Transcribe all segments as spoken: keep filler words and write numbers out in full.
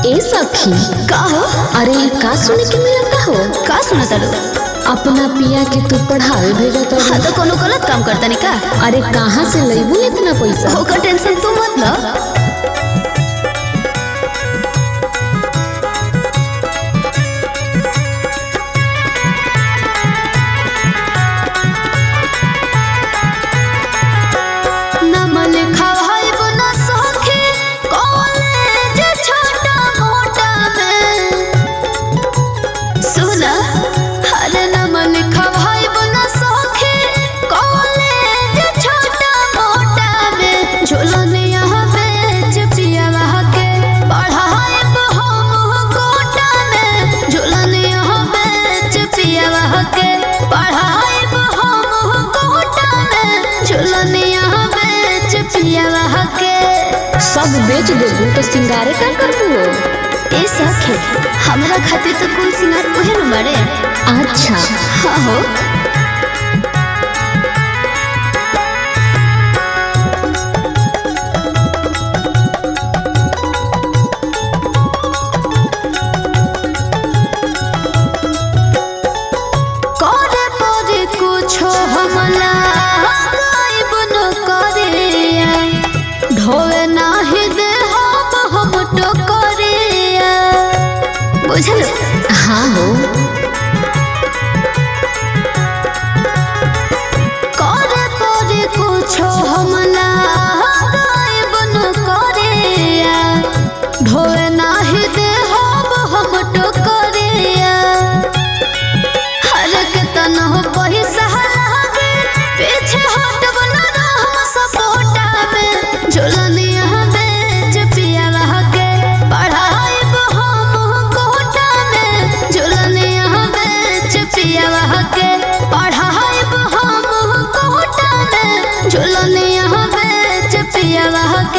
ए सखी का हो? अरे का सुने के मिलता हो? का सुनत अड़ो? अपना पिया के तू पढ़ावे भेजा तो हाँ तो कोनो गलत काम करता नहीं का? अरे कहाँ से लईबू इतना पैसा? होकर टेंशन तू मत ल। सब बेच देबू तो सिंगारे का करबू? ए सखी हमरा खातिर तो कुल सिंगार ओहे न बारे। अच्छा हाँ हो। करे परे कुछो हमला गायब न करे ढोवे नाही दे हम हम तो करे बुझल? हाँ हो। करे परे कुछो हमला गायब न करे ढोवे नाही दे हम हम तो करे हर के तन हो पैसा लागे पीछे हट बना हम सपोटा में झोलनिया बेच पिया के पढ़ाई हम कोटा में झोलनिया बेच पिया के पढ़ाई हम कोटा में झोलनिया बेच पिया के।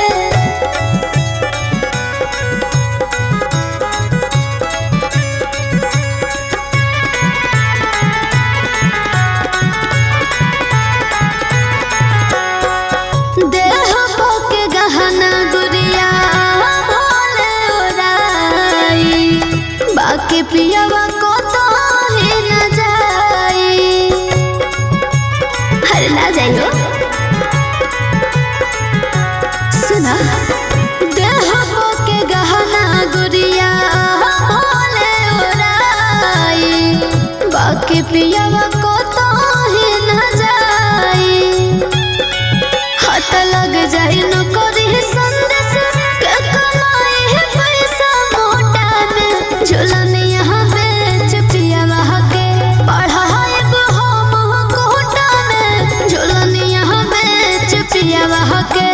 बाकी पियावा को तो ही न जाई हर ना जाइयो सुना देह के गहना गुड़िया बोले उड़ाई बाकी पियावा को तो ही न जाई हाथ लग जाई न करी संदेश के कमाई पैसा मोटा में झोलनिया बेच पिया के पढ़ाई हम कोटा में झोलनिया बेच पिया के।